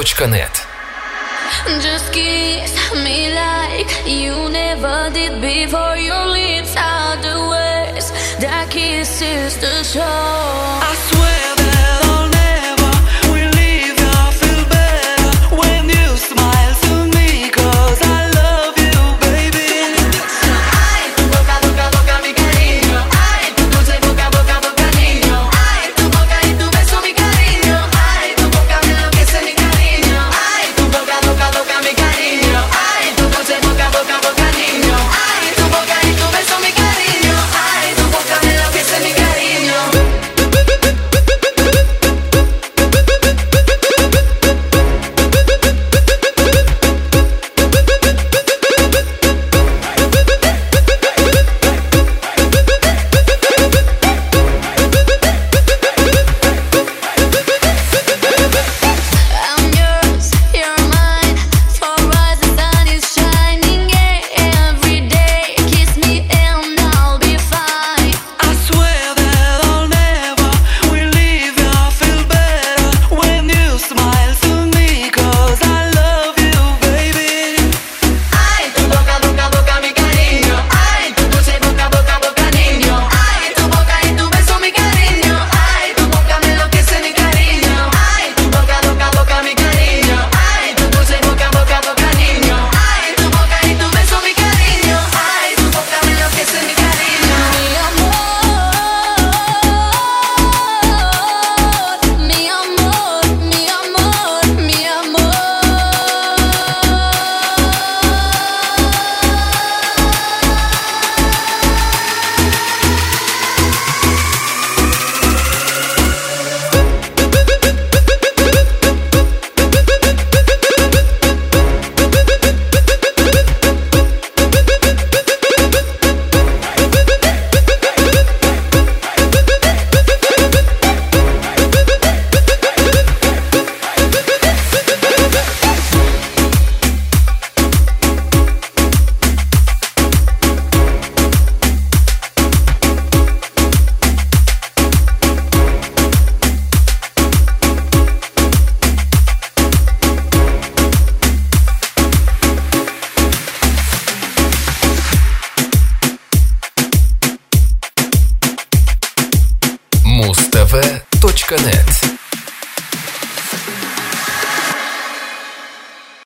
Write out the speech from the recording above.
Муз-ТВ.нет. Just kiss me like you never did before. Your lips are the words, that kiss is the show. I swear that I'll never will leave you. I feel better when you smile to me, 'cause I love you, baby. Ay, tu boca, boca, boca, mi cariño. Ay, tu dulce boca, boca, boca, niño. Ay, tu boca y tu beso, mi cariño. Ay, tu boca me enloquece, mi cariño. Ay, tu boca, boca, boca, mi cariño. Ay, tu dulce boca, boca, boca, niño. Ay, tu boca y tu beso, mi cariño. Ay, tu boca me enloquece, mi cariño. I'm yours, you're mine. Forever the sun is shining, yeah, every day. Kiss me and I'll be fine. I swear that I'll never will leave you. I feel better when you smile to me, 'cause I love you, baby. Ay, tu boca, boca, boca, mi cariño. Ay, tu dulce boca, boca, boca, niño. Ay, tu boca y tu beso, mi cariño. Ay, tu boca me enloquece, mi cariño. Ay, tu boca, boca, boca, mi cariño. Ay, tu dulce boca, boca, boca, niño. Ay, tu boca y tu beso, mi cariño. Ay, tu boca me enloquece, mi cariño. Mi amor, mi amor, mi amor, mi amor. Муз-ТВ.нет.